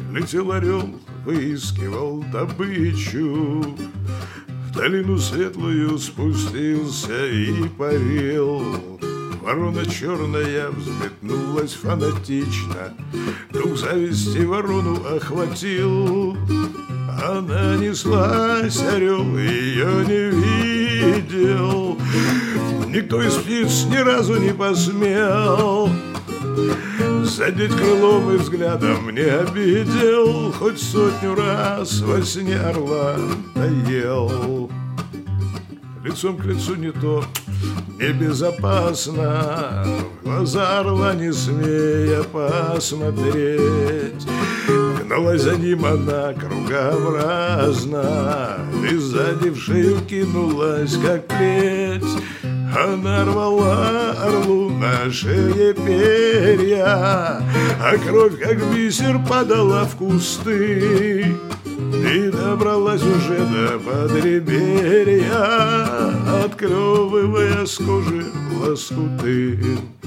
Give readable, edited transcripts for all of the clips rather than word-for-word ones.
Летел орел, выискивал добычу, в долину светлую спустился и парил. Ворона черная взметнулась фанатично, дух зависти ворону охватил. Она неслась, орел ее не видел, никто из птиц ни разу не посмел задеть крылом и взглядом не обидел, хоть 100 раз во сне орла доел. Лицом к лицу не то, небезопасно, в глаза орла не смея посмотреть. Гналась за ним она кругообразно, и сзади в шею кинулась, как плеть. Она рвала орлу на шее перья, а кровь, как бисер, падала в кусты. И добралась уже до подреберья, отклевывая с кожи лоскуты.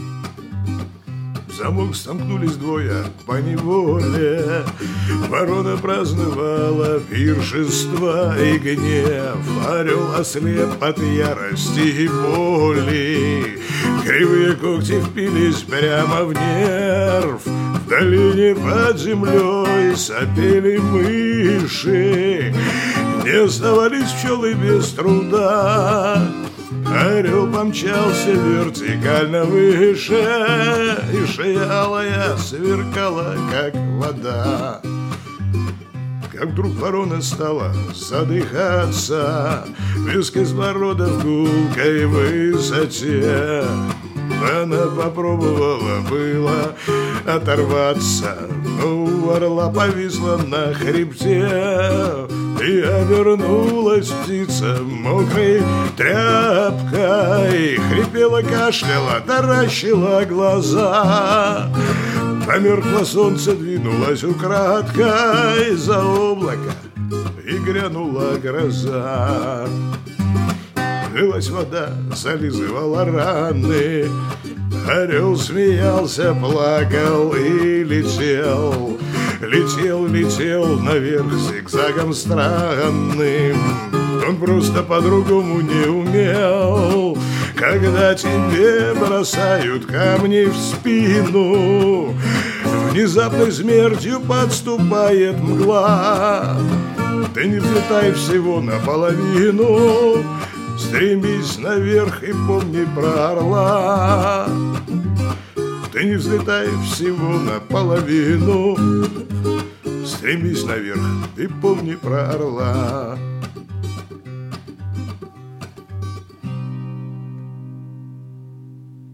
В замок сомкнулись двое поневоле, ворона праздновала пиршество и гнев. Орел ослеп от ярости и боли, кривые когти впились прямо в нерв. В долине под землей сопели мыши, не оставались пчелы без труда. Орел помчался вертикально выше, и шея алая сверкала, как вода. Как вдруг ворона стала задыхаться, без кислорода в гулкой высоте. Она попробовала было оторваться, но у орла повисла на хребте, и обернулась птица мокрой тряпкой. Хрипела, кашляла, таращила глаза. Померкло солнце, двинулось украдкой за облако, и грянула гроза. Лилась вода, зализывала раны. Орел смеялся, плакал и летел. Летел наверх зигзагом странным. Он просто по-другому не умел. Когда тебе бросают камни в спину, внезапной смертью подступает мгла. Ты не взлетай всего наполовину, стремись наверх и помни про орла. Ты не взлетай всего наполовину, стремись наверх и помни про орла.